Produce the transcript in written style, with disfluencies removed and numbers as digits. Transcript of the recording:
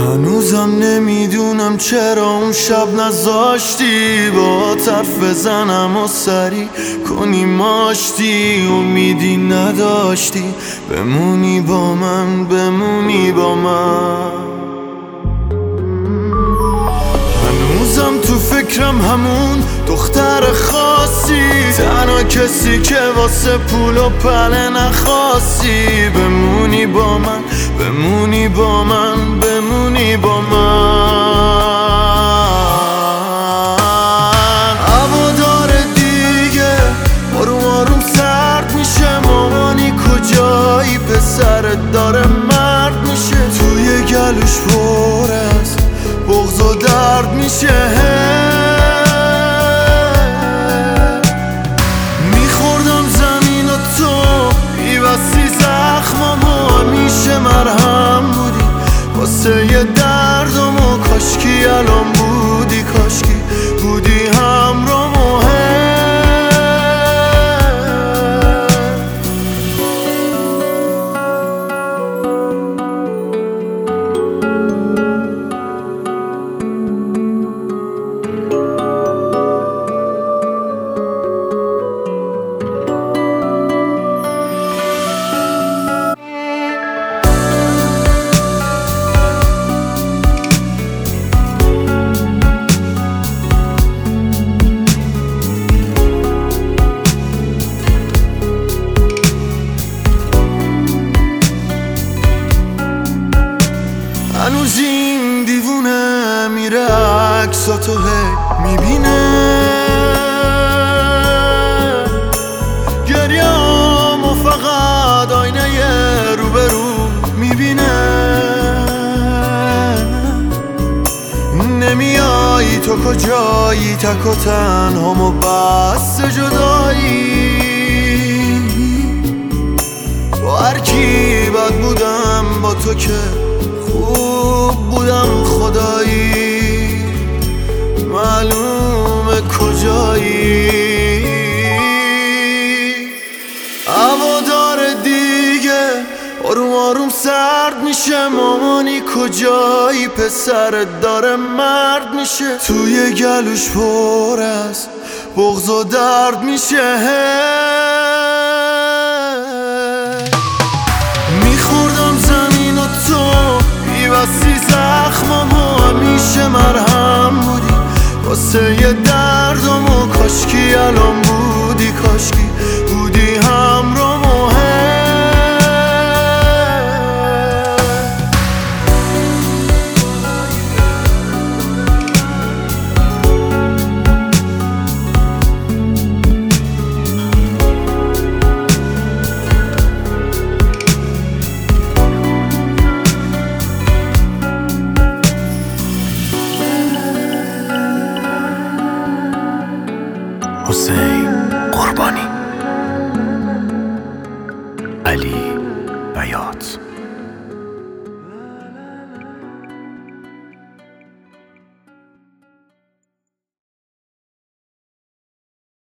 هنوزم نمیدونم چرا اون شب نذاشتی با حرف بزنم و سری کنی ماشتی. امیدی نداشتی بمونی با من، بمونی با من. هنوزم تو فکرم همون دختر خاصی، تنها کسی که واسه پول و پله نخواستی. بمونی با من، بمونی با من، بمونی با من. هوادار دیگه آروم آروم سرد میشه. مامانی کجایی؟ پسرت داره مرد میشه. توی گلوش پر از بغض و درد میشه. میخوردم زمین و تو بی‌بسی زخمامو، همیشه مرهم بودی واسه یه دردمو. کاشکی الان بودی، کاشکی بودی همرامو. هنوز این دیوونه میره عکساتو هی میبینه. گریه‌امو فقط آینه روبرو میبینه. نمیایی تو کجایی؟ تک و تنهامو بس جدایی. با هر کی بد بودم، با تو که خوب بودم. خدایی معلومه کجایی. هوادار دیگه آروم آروم سرد میشه. مامانی کجایی؟ پسرت داره مرد میشه. توی گلوش پر از بغض و درد میشه. میخوردم زمین و تو بی‌بسی زخمامو، همیشه مرهم بودی واسه یه دردمو. کاشکی الان بودی، کاشکی